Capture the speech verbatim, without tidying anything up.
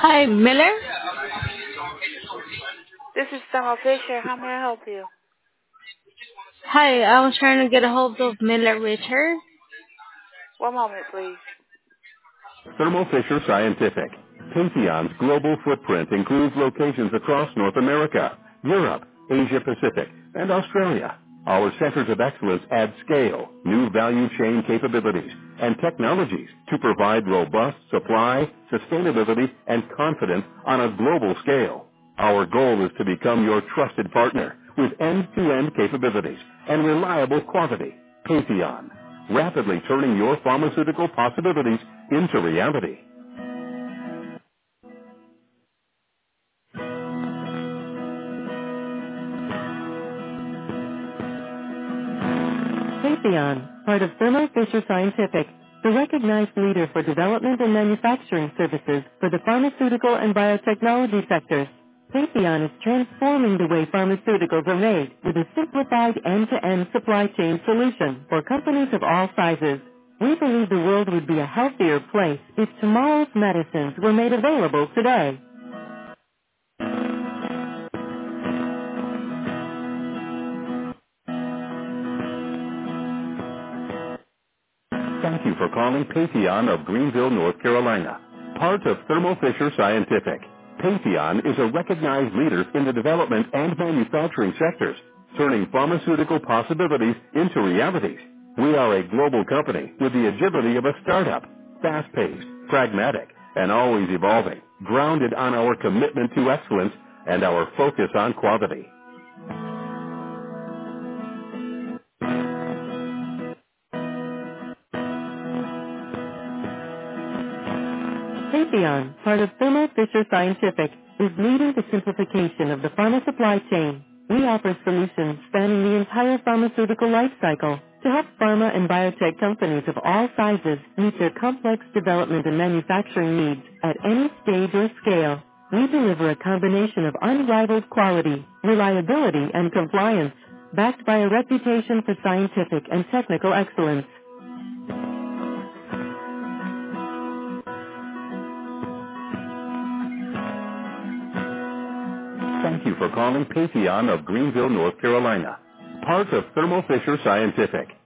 Hi, Miller. This is Thermo Fisher. How may I help you? Hi, I was trying to get a hold of Miller Richard. One moment, please. Thermo Fisher Scientific. Patheon's global footprint includes locations across North America, Europe, Asia Pacific, and Australia. Our centers of excellence add scale, new value chain capabilities, and technologies to provide robust supply, sustainability, and confidence on a global scale. Our goal is to become your trusted partner with end-to-end capabilities and reliable quality. Patheon, rapidly turning your pharmaceutical possibilities into reality. Patheon, part of Thermo Fisher Scientific, the recognized leader for development and manufacturing services for the pharmaceutical and biotechnology sectors. Patheon is transforming the way pharmaceuticals are made with a simplified end-to-end supply chain solution for companies of all sizes. We believe the world would be a healthier place if tomorrow's medicines were made available today. Thank you for calling Patheon of Greenville, North Carolina, part of Thermo Fisher Scientific. Patheon is a recognized leader in the development and manufacturing sectors, turning pharmaceutical possibilities into realities. We are a global company with the agility of a startup, fast-paced, pragmatic, and always evolving, grounded on our commitment to excellence and our focus on quality. Patheon, part of Thermo Fisher Scientific, is leading the simplification of the pharma supply chain. We offer solutions spanning the entire pharmaceutical life cycle to help pharma and biotech companies of all sizes meet their complex development and manufacturing needs at any stage or scale. We deliver a combination of unrivaled quality, reliability, and compliance, backed by a reputation for scientific and technical excellence. Thank you for calling Patheon of Greenville, North Carolina, part of Thermo Fisher Scientific.